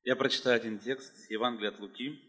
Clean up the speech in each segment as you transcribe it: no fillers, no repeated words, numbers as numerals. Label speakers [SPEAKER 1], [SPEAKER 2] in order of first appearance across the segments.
[SPEAKER 1] Я прочитаю один текст, Евангелие от Луки,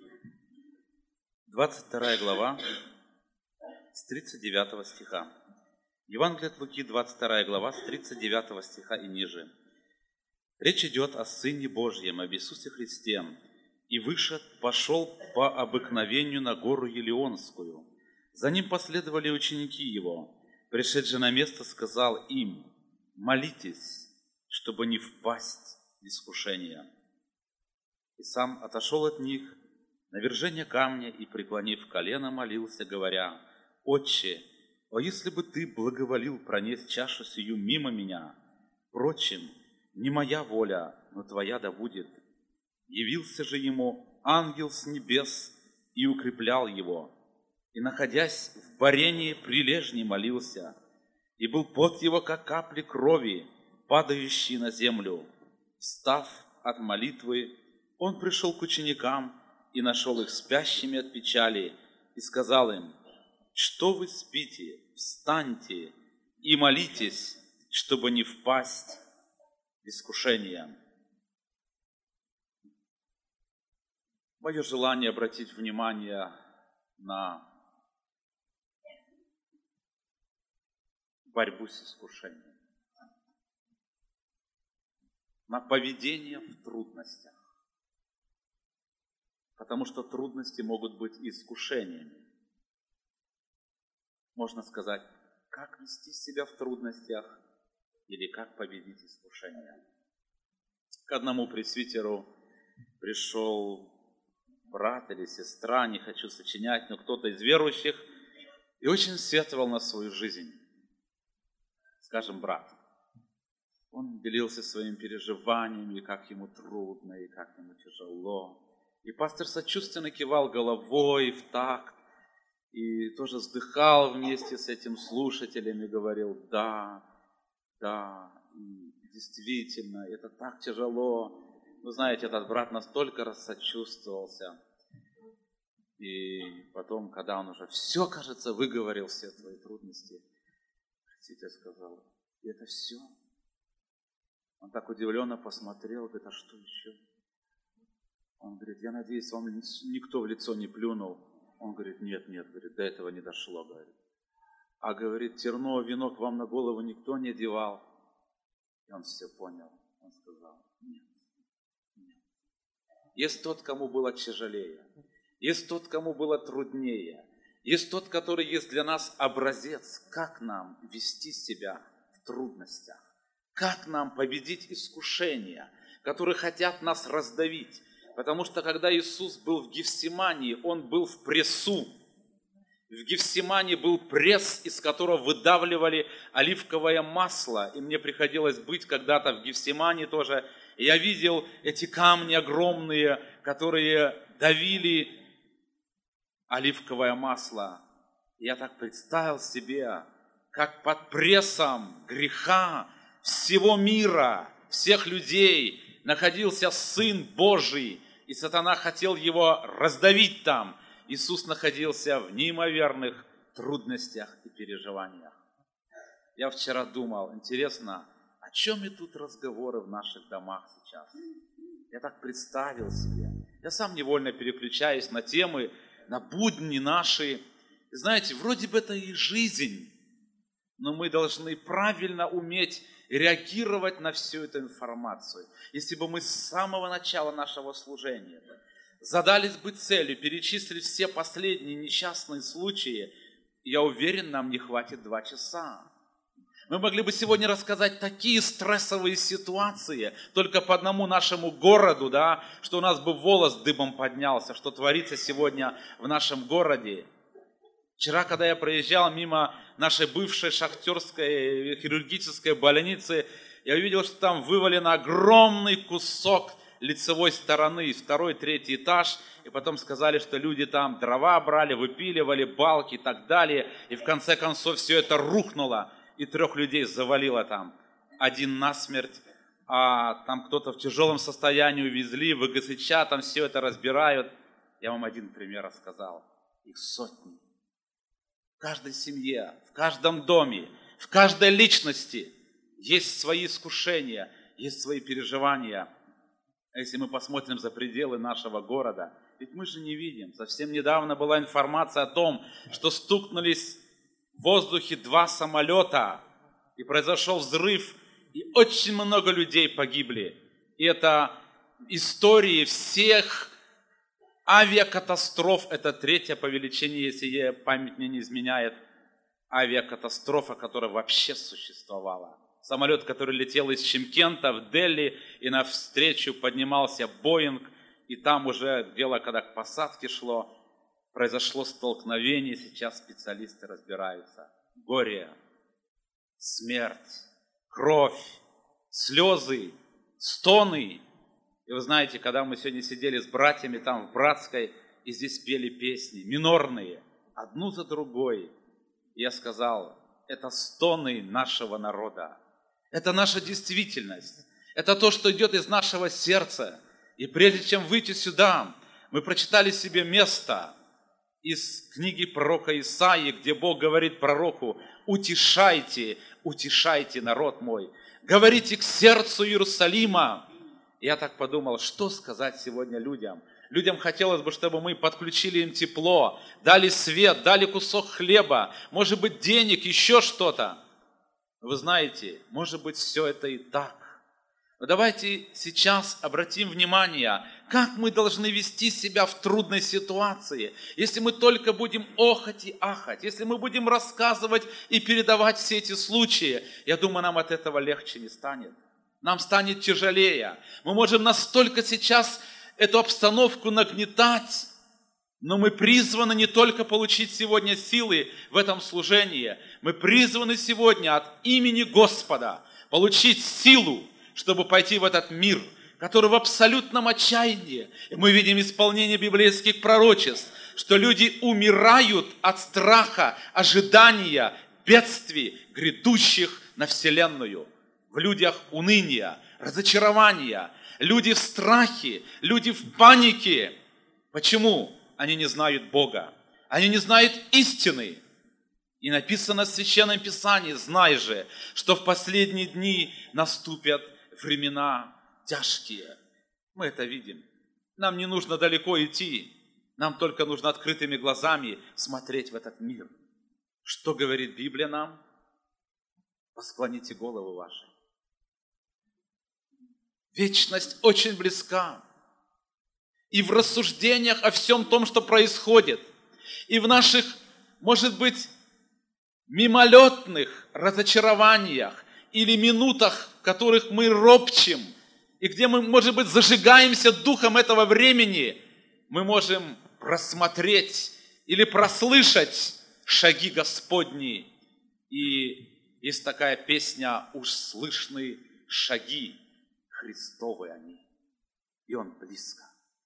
[SPEAKER 1] 22 глава, с 39 стиха. Евангелие от Луки, 22 глава, с 39 стиха и ниже. Речь идет о Сыне Божьем, об Иисусе Христе. «И вышед, пошел по обыкновению на гору Елеонскую. За ним последовали ученики его. Пришедший на место, сказал им: молитесь, чтобы не впасть в искушение. И сам отошел от них на вержение камня и, преклонив колено, молился, говоря: Отче, о, если бы ты благоволил пронесть чашу сию мимо меня! Впрочем, не моя воля, но твоя да будет. Явился же ему ангел с небес и укреплял его. И, находясь в борении, прилежней молился, и был пот его, как капли крови, падающие на землю. Встав от молитвы, он пришел к ученикам и нашел их спящими от печали, и сказал им: что вы спите? Встаньте и молитесь, чтобы не впасть в искушение. Мое желание обратить внимание на борьбу с искушением, на поведение в трудностях, потому что трудности могут быть искушениями. Можно сказать, как вести себя в трудностях или как победить искушение. К одному пресвитеру пришел брат или сестра, не хочу сочинять, но кто-то из верующих, и очень сетовал на свою жизнь. Скажем, брат. Он делился своими переживаниями, как ему трудно и как ему тяжело. И пастор сочувственно кивал головой в такт, и тоже вздыхал вместе с этим слушателем и говорил: да, действительно, это так тяжело. Вы знаете, этот брат настолько рассочувствовался. И потом, когда он уже все, кажется, выговорил, все твои трудности, пресвитер сказал: и это все? Он так удивленно посмотрел, говорит: а что еще? Он говорит: я надеюсь, вам никто в лицо не плюнул. Он говорит: нет, говорит, до этого не дошло, говорит. А говорит: терновый венок вам на голову никто не девал. И он все понял. Он сказал: нет. Есть тот, кому было тяжелее. Есть тот, кому было труднее. Есть тот, который есть для нас образец, как нам вести себя в трудностях. Как нам победить искушения, которые хотят нас раздавить. Потому что когда Иисус был в Гефсимании, Он был в прессу. В Гефсимании был пресс, из которого выдавливали оливковое масло. И мне приходилось быть когда-то в Гефсимании тоже. И я видел эти камни огромные, которые давили оливковое масло. И я так представил себе, как под прессом греха всего мира, всех людей находился Сын Божий. И сатана хотел его раздавить там. Иисус находился в неимоверных трудностях и переживаниях. Я вчера думал, интересно, о чем идут разговоры в наших домах сейчас? Я так представил себе. Я сам невольно переключаюсь на темы, на будни наши. И знаете, вроде бы это и жизнь, но мы должны правильно уметь реагировать на всю эту информацию. Если бы мы с самого начала нашего служения задались бы целью перечислить все последние несчастные случаи, я уверен, нам не хватит 2 часа. Мы могли бы сегодня рассказать такие стрессовые ситуации только по одному нашему городу, да, что у нас бы волос дыбом поднялся, что творится сегодня в нашем городе. Вчера, когда я проезжал мимо нашей бывшей шахтерской хирургической больницы, я увидел, что там вывален огромный кусок лицевой стороны, 2-й, 3-й этаж, и потом сказали, что люди там дрова брали, выпиливали, балки и так далее, и в конце концов все это рухнуло, и 3 людей завалило там. 1 насмерть, а там кто-то в тяжелом состоянии увезли, в ИГСЧ там все это разбирают. Я вам один пример рассказал, их сотни. В каждой семье, в каждом доме, в каждой личности есть свои искушения, есть свои переживания. Если мы посмотрим за пределы нашего города, ведь мы же не видим. Совсем недавно была информация о том, что стукнулись в воздухе 2 самолета, и произошел взрыв, и очень много людей погибли. И это истории всех авиакатастроф, это 3-я по величине, если память мне не изменяет, авиакатастрофа, которая вообще существовала. Самолет, который летел из Шымкента в Дели, и навстречу поднимался Боинг, и там уже дело, когда к посадке шло, произошло столкновение, сейчас специалисты разбираются. Горе, смерть, кровь, слезы, стоны. И вы знаете, когда мы сегодня сидели с братьями там в братской, и здесь пели песни, минорные, одну за другой, я сказал, это стоны нашего народа. Это наша действительность. Это то, что идет из нашего сердца. И прежде чем выйти сюда, мы прочитали себе место из книги пророка Исаии, где Бог говорит пророку: утешайте, утешайте народ мой, говорите к сердцу Иерусалима. Я так подумал, что сказать сегодня людям? Людям хотелось бы, чтобы мы подключили им тепло, дали свет, дали кусок хлеба, может быть, денег, еще что-то. Вы знаете, может быть, все это и так. Но давайте сейчас обратим внимание, как мы должны вести себя в трудной ситуации. Если мы только будем охать и ахать, если мы будем рассказывать и передавать все эти случаи, я думаю, нам от этого легче не станет. Нам станет тяжелее. Мы можем настолько сейчас эту обстановку нагнетать, но мы призваны не только получить сегодня силы в этом служении, мы призваны сегодня от имени Господа получить силу, чтобы пойти в этот мир, который в абсолютном отчаянии. И мы видим исполнение библейских пророчеств, что люди умирают от страха, ожидания, бедствий, грядущих на вселенную. В людях уныние, разочарование, люди в страхе, люди в панике. Почему? Они не знают Бога, они не знают истины. И написано в Священном Писании: знай же, что в последние дни наступят времена тяжкие. Мы это видим. Нам не нужно далеко идти, нам только нужно открытыми глазами смотреть в этот мир. Что говорит Библия нам? Посклоните головы ваши. Вечность очень близка. И в рассуждениях о всем том, что происходит, и в наших, может быть, мимолетных разочарованиях или минутах, в которых мы ропчем, и где мы, может быть, зажигаемся духом этого времени, мы можем просмотреть или прослышать шаги Господни. И есть такая песня: «Уж слышны шаги Христовы они, и Он близко».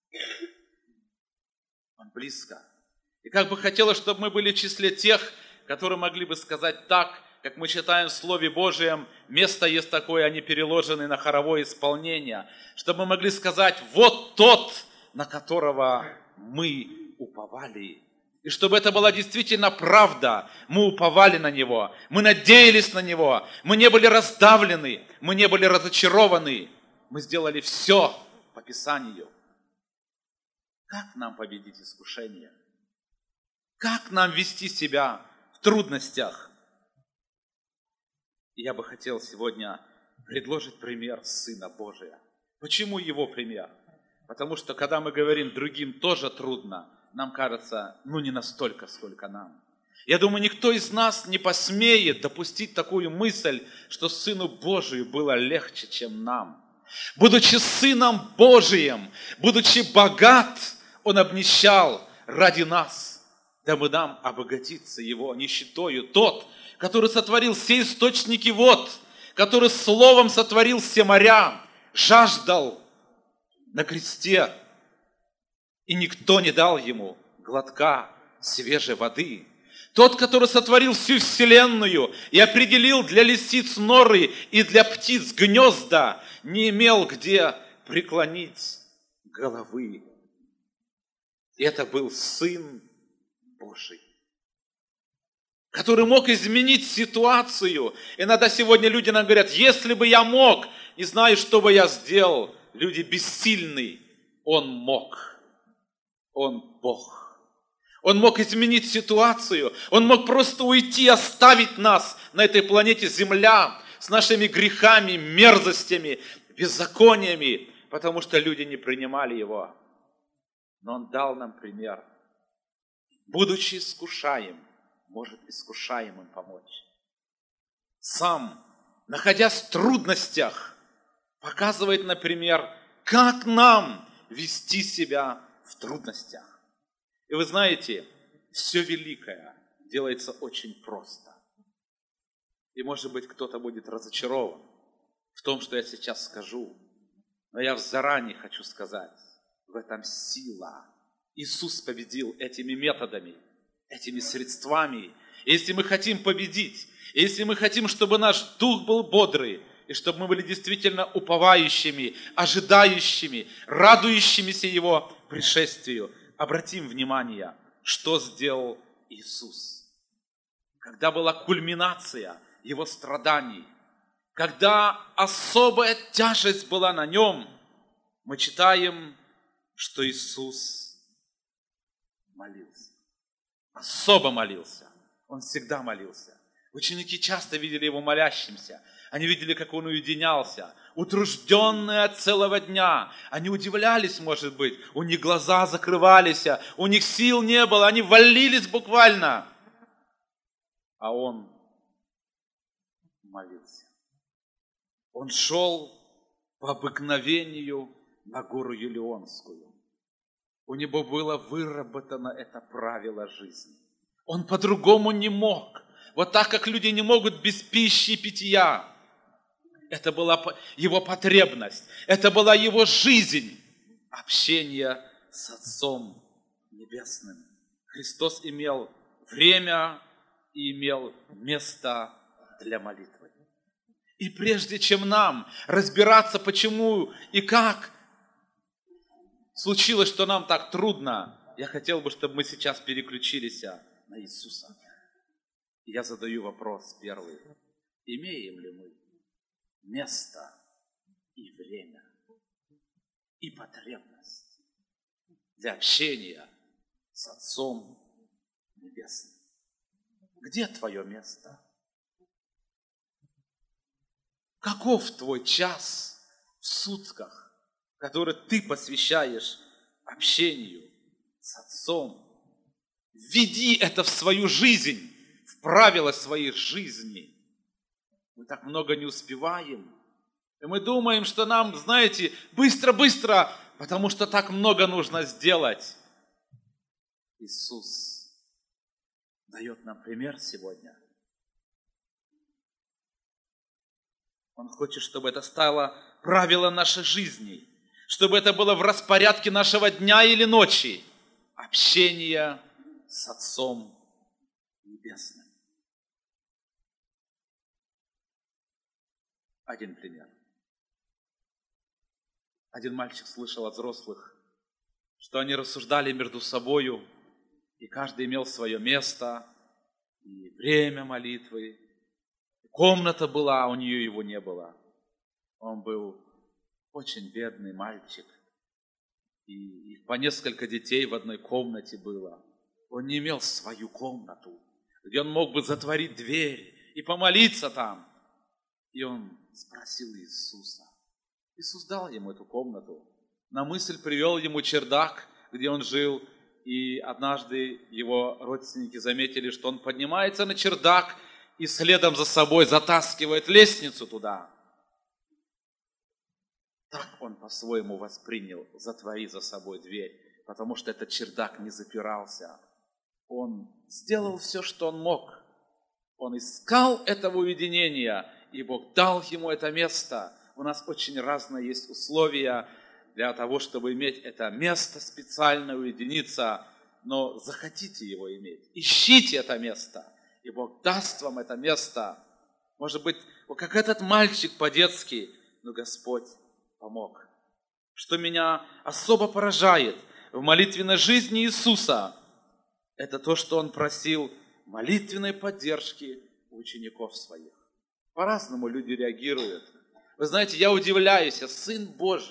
[SPEAKER 1] Он близко. И как бы хотелось, чтобы мы были в числе тех, которые могли бы сказать так, как мы читаем в Слове Божьем, место есть такое, они переложены на хоровое исполнение, чтобы мы могли сказать: вот тот, на которого мы уповали. И чтобы это была действительно правда, мы уповали на Него, мы надеялись на Него, мы не были раздавлены, мы не были разочарованы, мы сделали все по Писанию. Как нам победить искушение? Как нам вести себя в трудностях? Я бы хотел сегодня предложить пример Сына Божия. Почему его пример? Потому что, когда мы говорим, другим тоже трудно, нам кажется, не настолько, сколько нам. Я думаю, никто из нас не посмеет допустить такую мысль, что Сыну Божию было легче, чем нам. Будучи Сыном Божиим, будучи богат, Он обнищал ради нас, дабы нам обогатиться Его нищетою. Тот, который сотворил все источники вод, который словом сотворил все моря, жаждал на кресте, и никто не дал Ему глотка свежей воды. Тот, который сотворил всю вселенную и определил для лисиц норы и для птиц гнезда, не имел где преклонить головы. И это был Сын Божий, который мог изменить ситуацию. Иногда сегодня люди нам говорят: если бы я мог, не знаю, что бы я сделал. люди бессильны, Он мог. Он Бог. Он мог изменить ситуацию. Он мог просто уйти, оставить нас на этой планете Земля с нашими грехами, мерзостями, беззакониями, потому что люди не принимали Его. Но Он дал нам пример. Будучи искушаем, может искушаемым помочь. Сам, находясь в трудностях, показывает, например, как нам вести себя в трудностях. И вы знаете, все великое делается очень просто. И, может быть, кто-то будет разочарован в том, что я сейчас скажу. Но я заранее хочу сказать, в этом сила. Иисус победил этими методами, этими средствами. И если мы хотим победить, если мы хотим, чтобы наш дух был бодрый, и чтобы мы были действительно уповающими, ожидающими, радующимися Его пришествию, обратим внимание, что сделал Иисус. Когда была кульминация Его страданий, когда особая тяжесть была на Нем, мы читаем, что Иисус молился. Особо молился. Он всегда молился. Ученики часто видели Его молящимся. Они видели, как Он уединялся, утружденный от целого дня. Они удивлялись, может быть. У них глаза закрывались, у них сил не было, они валились буквально. А Он молился. Он шел по обыкновению на гору Елеонскую. У него было выработано это правило жизни. Он по-другому не мог. Вот так, как люди не могут без пищи и питья. Это была его потребность. Это была его жизнь. Общение с Отцом Небесным. Христос имел время и имел место для молитвы. И прежде чем нам разбираться, почему и как случилось, что нам так трудно, я хотел бы, чтобы мы сейчас переключились на Иисуса. Я задаю вопрос первый. Имеем ли мы место и время и потребность для общения с Отцом Небесным? Где твое место? Каков твой час в сутках, который ты посвящаешь общению с Отцом? Введи это в свою жизнь, в правила своей жизни. Мы так много не успеваем. И мы думаем, что нам, знаете, быстро-быстро, потому что так много нужно сделать. Иисус дает нам пример сегодня. Он хочет, чтобы это стало правилом нашей жизни, чтобы это было в распорядке нашего дня или ночи. Общение с Отцом Небесным. Один пример. Один мальчик слышал от взрослых, что они рассуждали между собою, и каждый имел свое место, и время молитвы. Комната была, а у нее его не было. Он был очень бедный мальчик, и по несколько детей в одной комнате было. Он не имел свою комнату, где он мог бы затворить дверь и помолиться там. И он спросил Иисуса. Иисус дал ему эту комнату. На мысль привел ему чердак, где он жил. И однажды его родственники заметили, что он поднимается на чердак и следом за собой затаскивает лестницу туда. Так он по-своему воспринял: затвори за собой дверь, потому что этот чердак не запирался. Он сделал все, что он мог. Он искал этого уединения, и Бог дал ему это место. У нас очень разные есть условия для того, чтобы иметь это место специально, уединиться. Но захотите его иметь, ищите это место, и Бог даст вам это место. Может быть, как этот мальчик по-детски, но Господь помог. Что меня особо поражает в молитвенной жизни Иисуса, это то, что Он просил молитвенной поддержки у учеников Своих. По-разному люди реагируют. Вы знаете, я удивляюсь, Сын Божий,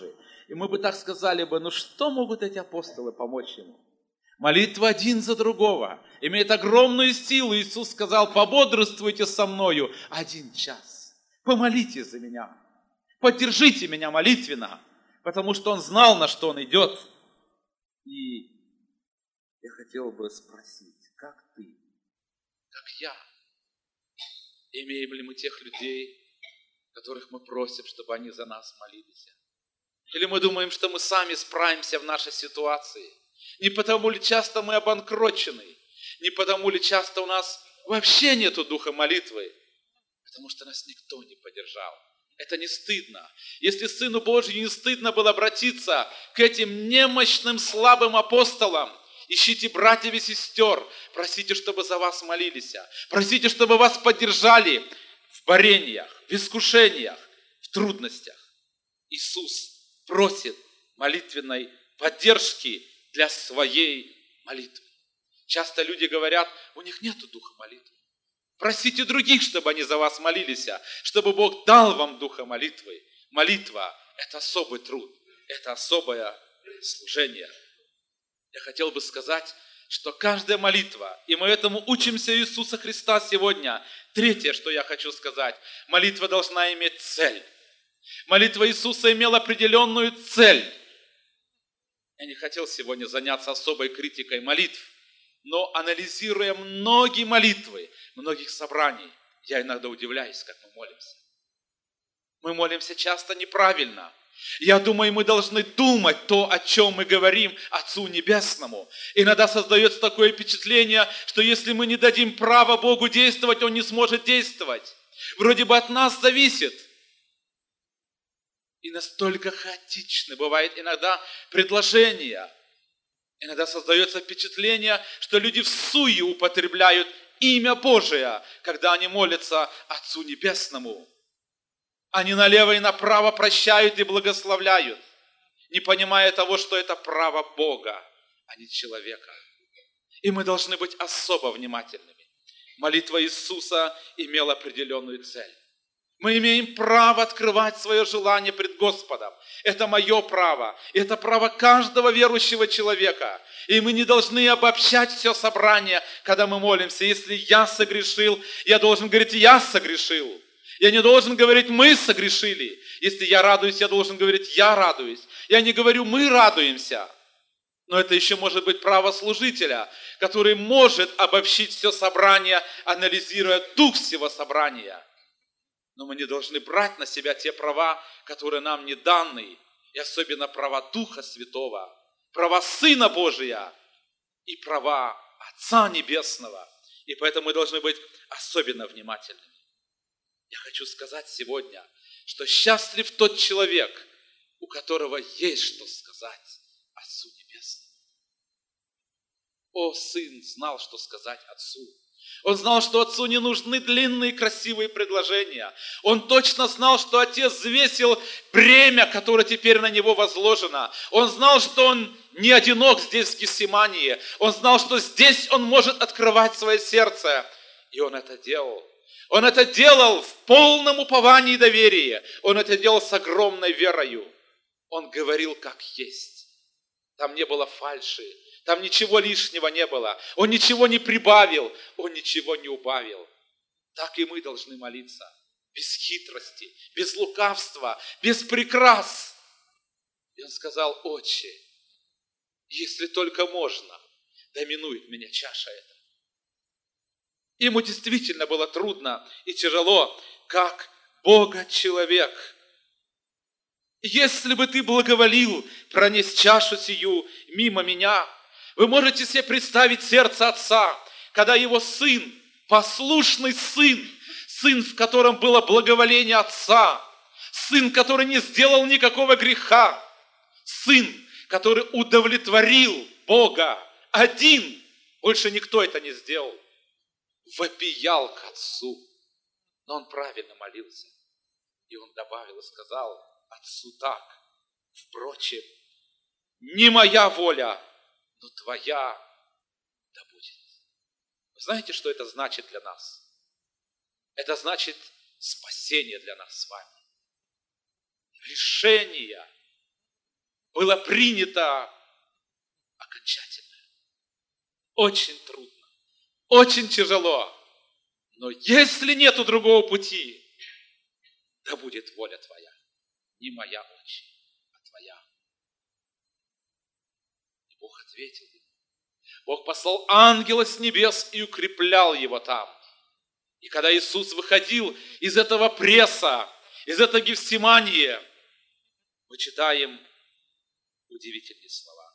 [SPEAKER 1] И мы бы так сказали бы, ну что могут эти апостолы помочь ему? Молитва один за другого имеет огромную силу. Иисус сказал, пободрствуйте со мною 1 час. Помолитесь за меня. Поддержите меня молитвенно. Потому что он знал, на что он идет. И я хотел бы спросить, как ты, как я, имеем ли мы тех людей, которых мы просим, чтобы они за нас молились? Или мы думаем, что мы сами справимся в нашей ситуации? Не потому ли часто мы обанкрочены? Не потому ли часто у нас вообще нету духа молитвы? Потому что нас никто не поддержал. Это не стыдно. Если Сыну Божию не стыдно было обратиться к этим немощным, слабым апостолам, ищите братьев и сестер, просите, чтобы за вас молились, просите, чтобы вас поддержали в борениях, в искушениях, в трудностях. Иисус просит молитвенной поддержки для своей молитвы. Часто люди говорят, у них нет духа молитвы. Просите других, чтобы они за вас молились, чтобы Бог дал вам духа молитвы. Молитва – это особый труд, это особое служение. Я хотел бы сказать, что каждая молитва, и мы этому учимся Иисуса Христа сегодня. Третье, что я хочу сказать, молитва должна иметь цель. Молитва Иисуса имела определенную цель. Я не хотел сегодня заняться особой критикой молитв, но анализируя многие молитвы, многих собраний, я иногда удивляюсь, как мы молимся. Мы молимся часто неправильно. Я думаю, мы должны думать то, о чем мы говорим Отцу Небесному. Иногда создается такое впечатление, что если мы не дадим права Богу действовать, Он не сможет действовать. Вроде бы от нас зависит. И настолько хаотичны бывают иногда предложения. Иногда создается впечатление, что люди всуе употребляют имя Божие, когда они молятся Отцу Небесному. Они налево и направо прощают и благословляют, не понимая того, что это право Бога, а не человека. И мы должны быть особо внимательными. Молитва Иисуса имела определенную цель. Мы имеем право открывать свое желание пред Господом. Это мое право. Это право каждого верующего человека. И мы не должны обобщать все собрание, когда мы молимся. Если я согрешил, я должен говорить, я согрешил. Я не должен говорить, мы согрешили. Если я радуюсь, я должен говорить, я радуюсь. Я не говорю, мы радуемся. Но это еще может быть право служителя, который может обобщить все собрание, анализируя дух всего собрания. Но мы не должны брать на себя те права, которые нам не даны, и особенно права Духа Святого, права Сына Божия и права Отца Небесного. И поэтому мы должны быть особенно внимательными. Я хочу сказать сегодня, что счастлив тот человек, у которого есть что сказать Отцу Небесному. О, Сын знал, что сказать Отцу. Он знал, что Отцу не нужны длинные красивые предложения. Он точно знал, что Отец взвесил бремя, которое теперь на него возложено. Он знал, что он не одинок здесь в Гефсимании. Он знал, что здесь он может открывать свое сердце. И он это делал. Он это делал в полном уповании и доверии. Он это делал с огромной верою. Он говорил как есть. Там не было фальши. Там ничего лишнего не было. Он ничего не прибавил, он ничего не убавил. Так и мы должны молиться. Без хитрости, без лукавства, без прикрас. И он сказал, Отче, если только можно, да минует меня чаша эта. Ему действительно было трудно и тяжело, как Бога человек. Если бы ты благоволил пронести чашу сию мимо меня, вы можете себе представить сердце Отца, когда его сын, послушный сын, сын, в котором было благоволение Отца, сын, который не сделал никакого греха, сын, который удовлетворил Бога, один, больше никто это не сделал, вопиял к Отцу. Но он правильно молился. И он добавил и сказал Отцу так, впрочем, не моя воля, но Твоя да будет. Вы знаете, что это значит для нас? Это значит спасение для нас с вами. Решение было принято окончательно. Очень трудно, очень тяжело. Но если нету другого пути, да будет воля Твоя. Не моя, Отче, а Твоя. И Бог ответил ему. Бог послал ангела с небес и укреплял его там. И когда Иисус выходил из этого пресса, из этого Гефсимании, мы читаем удивительные слова.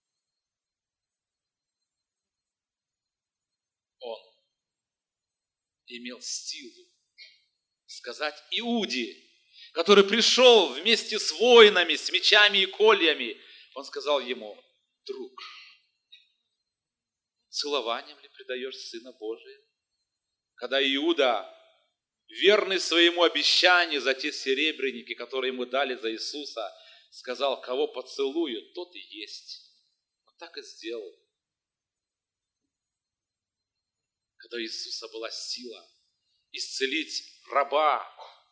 [SPEAKER 1] Он имел силу сказать Иуде, который пришел вместе с воинами, с мечами и кольями, он сказал ему: друг, целованием ли предаешь Сына Божия? Когда Иуда, верный своему обещанию за те серебряники, которые ему дали за Иисуса, сказал: кого поцелую, тот и есть. Он так и сделал. Когда у Иисуса была сила исцелить раба,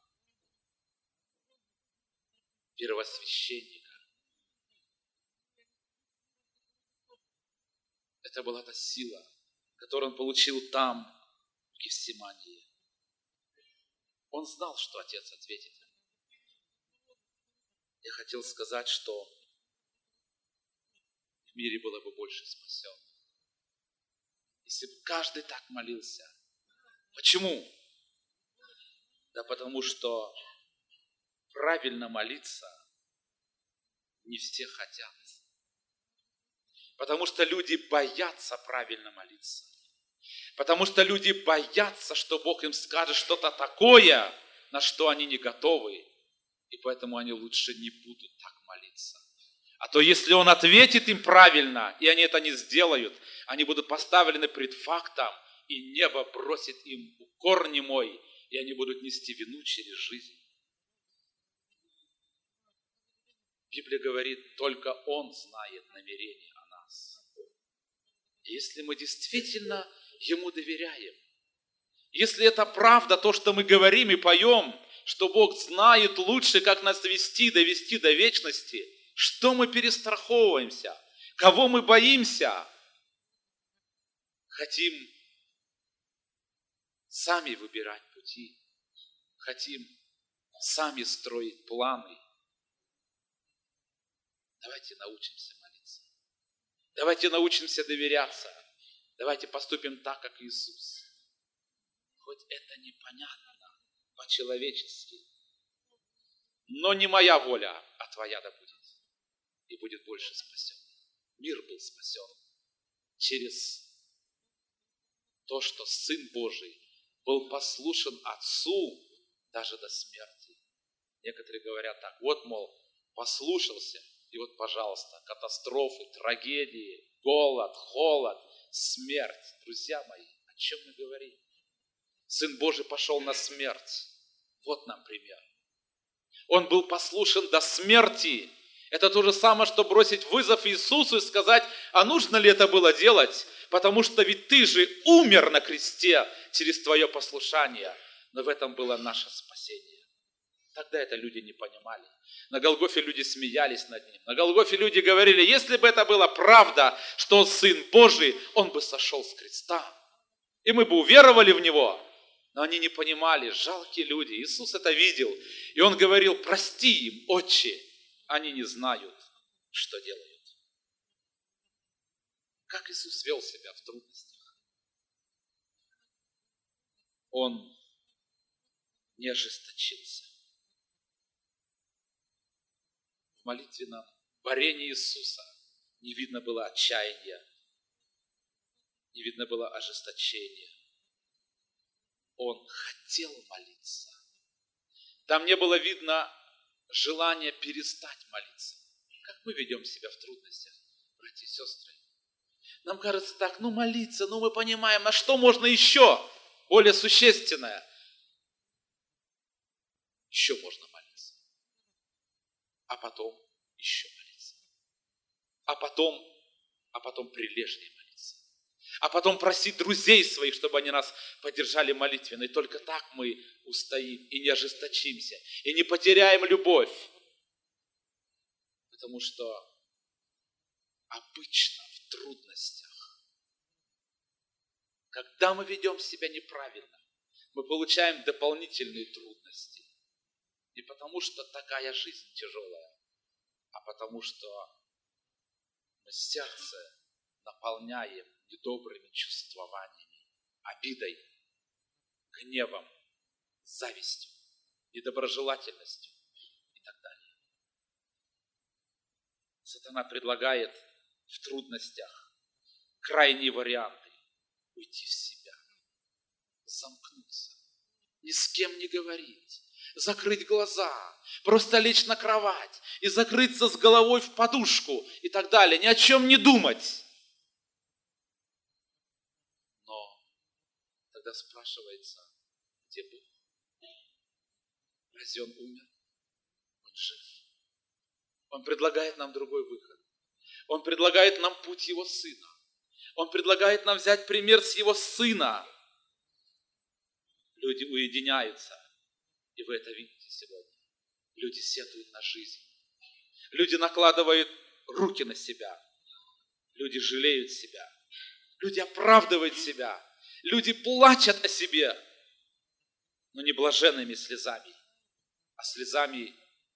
[SPEAKER 1] первосвященника. Это была та сила, которую он получил там, в Гефсимании. Он знал, что Отец ответит. Я хотел сказать, что в мире было бы больше спасенных, если бы каждый так молился. Почему? Да потому что правильно молиться не все хотят. Потому что люди боятся правильно молиться. Потому что люди боятся, что Бог им скажет что-то такое, на что они не готовы. И поэтому они лучше не будут так молиться. А то если Он ответит им правильно, и они это не сделают, они будут поставлены пред фактом, и небо бросит им укор немой, и они будут нести вину через жизнь. Библия говорит, только Он знает намерения о нас. И если мы действительно Ему доверяем, если это правда, то, что мы говорим и поем, что Бог знает лучше, как нас вести, довести до вечности, что мы перестраховываемся, кого мы боимся, хотим сами выбирать пути, хотим сами строить планы. Давайте научимся молиться. Давайте научимся доверяться. Давайте поступим так, как Иисус. Хоть это непонятно по-человечески, но не моя воля, а Твоя да будет. И будет больше спасен. Мир был спасен через то, что Сын Божий был послушен Отцу даже до смерти. Некоторые говорят так, вот, мол, послушался, и вот, пожалуйста, катастрофы, трагедии, голод, холод, смерть. Друзья мои, о чем мы говорим? Сын Божий пошел на смерть. Вот нам пример. Он был послушен до смерти. Это то же самое, что бросить вызов Иисусу и сказать, а нужно ли это было делать? Потому что ведь ты же умер на кресте через твое послушание. Но в этом было наше спасение. Тогда это люди не понимали. На Голгофе люди смеялись над ним. На Голгофе люди говорили, если бы это была правда, что он Сын Божий, он бы сошел с креста. И мы бы уверовали в него. Но они не понимали, жалкие люди. Иисус это видел. И он говорил, прости им, Отче, они не знают, что делают. Как Иисус вел себя в трудностях? Он не ожесточился. В молитвенном борении Иисуса не видно было отчаяния, не видно было ожесточения. Он хотел молиться. Там не было видно желания перестать молиться. Как мы ведем себя в трудностях, братья и сестры? Нам кажется так, молиться, мы понимаем, на что можно еще более существенное. Еще можно молиться. А потом еще молиться. А потом прилежнее молиться. А потом просить друзей своих, чтобы они нас поддержали молитвенно. И только так мы устоим и не ожесточимся, и не потеряем любовь. Потому что обычно в трудностях, когда мы ведем себя неправильно, мы получаем дополнительные трудности. Не потому, что такая жизнь тяжелая, а потому, что мы сердце наполняем недобрыми чувствованиями, обидой, гневом, завистью, недоброжелательностью и так далее. Сатана предлагает в трудностях крайние варианты: уйти в себя, замкнуться, ни с кем не говорить, закрыть глаза, просто лечь на кровать и закрыться с головой в подушку и так далее, ни о чем не думать. Но тогда спрашивается, где Бог? Разве Он умер? Он жив. Он предлагает нам другой выход. Он предлагает нам путь Его Сына. Он предлагает нам взять пример с Его Сына. Люди уединяются, и вы это видите сегодня. Люди сетуют на жизнь. Люди накладывают руки на себя. Люди жалеют себя. Люди оправдывают себя. Люди плачут о себе, но не блаженными слезами, а слезами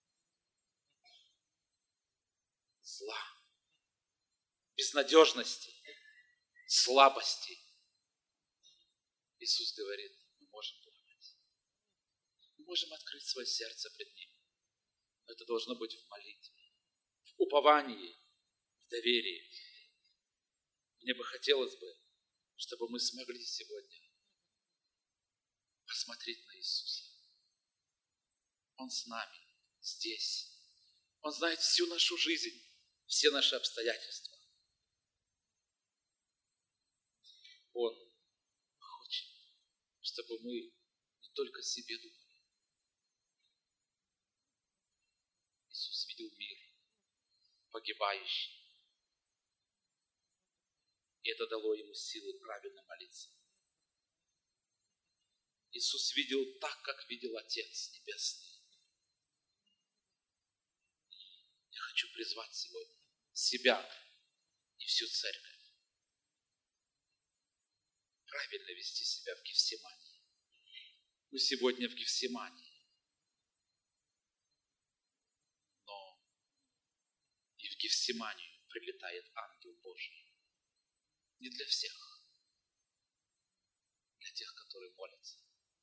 [SPEAKER 1] зла, безнадежности, слабости. Иисус говорит, мы можем плакать. Мы можем открыть свое сердце пред Ним. Но это должно быть в молитве, в уповании, в доверии. Мне бы хотелось бы, чтобы мы смогли сегодня посмотреть на Иисуса. Он с нами, здесь. Он знает всю нашу жизнь, все наши обстоятельства. Он хочет, чтобы мы не только себе думали. Иисус видел мир погибающий. И это дало Ему силы правильно молиться. Иисус видел так, как видел Отец Небесный. Я хочу призвать сегодня себя и всю церковь правильно вести себя в Гефсимании. Мы сегодня в Гефсимании. Но и в Гефсиманию прилетает ангел Божий. Не для всех, для тех, которые молятся.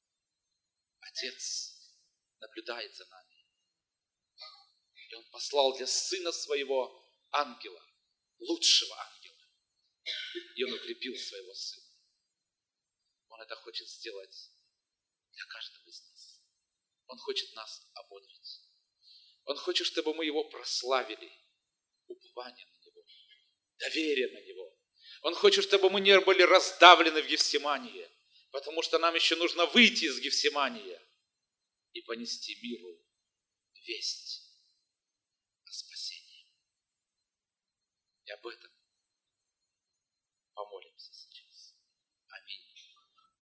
[SPEAKER 1] Отец наблюдает за нами. И Он послал для Сына Своего ангела, лучшего ангела. И Он укрепил Своего Сына. Он это хочет сделать для каждого из нас. Он хочет нас ободрить. Он хочет, чтобы мы Его прославили. Упование на Него, доверие на Него. Он хочет, чтобы мы не были раздавлены в Гефсимании, потому что нам еще нужно выйти из Гефсимании и понести миру весть о спасении. И об этом